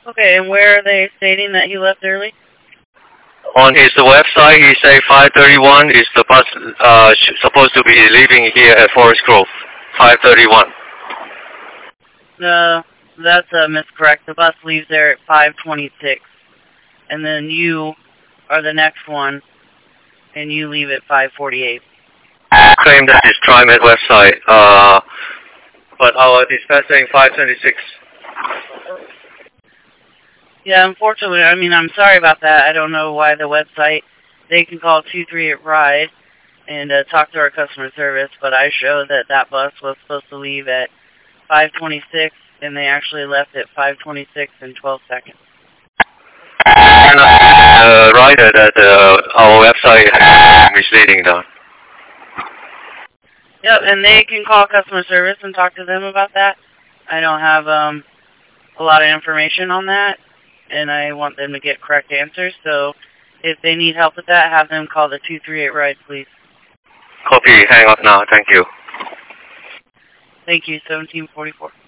Okay, and where are they stating that he left early? On his website, he say 5:31 is the bus supposed to be leaving here at Forest Grove. 5:31. No, that's miscorrect. The bus leaves there at 5:26, and then you are the next one, and you leave at 5:48. Claim that is TriMet website, but our dispatch saying 5:26. Yeah, unfortunately, I mean, I'm sorry about that. I don't know why the website, they can call 238-RIDE and talk to our customer service, but I show that that bus was supposed to leave at 5:26, and they actually left at 5:26 and 12 seconds. Rider that our website is misleading though. Yep, and they can call customer service and talk to them about that. I don't have a lot of information on that, and I want them to get correct answers. So if they need help with that, have them call the 238-RIDE, please. Copy, hang up now, thank you. Thank you, 1744.